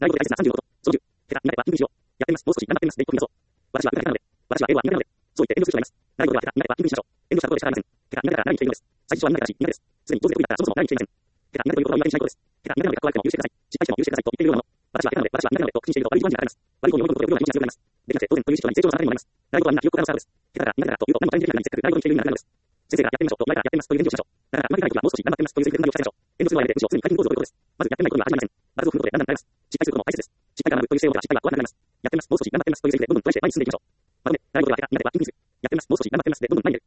来語で大切な35度。その10。てか、苦手は緊急しよう。やってみます。もう少し頑張ってみます。で、僕にそう。私は苦手なので。私は英語は苦手なので。そう言って遠慮する人がいます。来語では、てか、苦手は緊急しましょう。遠慮したことで仕方ありません。てか、苦手だから何言っているのです。最初は苦手だし、苦手です。すでに上手で得意だったらそもそも何言っていません。てか、苦手ということは言い訳にしないことです。てか、苦手なので学校は許してください。失敗しても許してくださいと言っているようなもの。私は苦手なので、私は苦手なのでと口にしていると悪い自慢になります。悪い方に追い込むことで不良な認知が強くなります。できなくて当然という主張に成長の差が生まれます。来語はみんな記憶がの差です。てかだから苦手だというと何も大変できないのにせっかく来語に来ているようになるのです。先生がやってみましょうと前からやってみますという返事をしましょう。だからうまくいかないときはもう少し頑張ってみますというセリフで何を伝えましょう。遠慮するのはやめてむしろすぐに解禁構造を取ることです。まずやってみないことには始まりません。バランスを踏むことでだんだん慣れます。失敗することも大切です。失敗が学ぶという性を持った失敗は怖くなります。やってみます。もう少し頑張ってますというセリフでどんどんトライして前に進んでいきましょう。まとめ、来語ではてか苦手は緊急する。やってみます。もう少し頑張ってますでどんどん前に出る。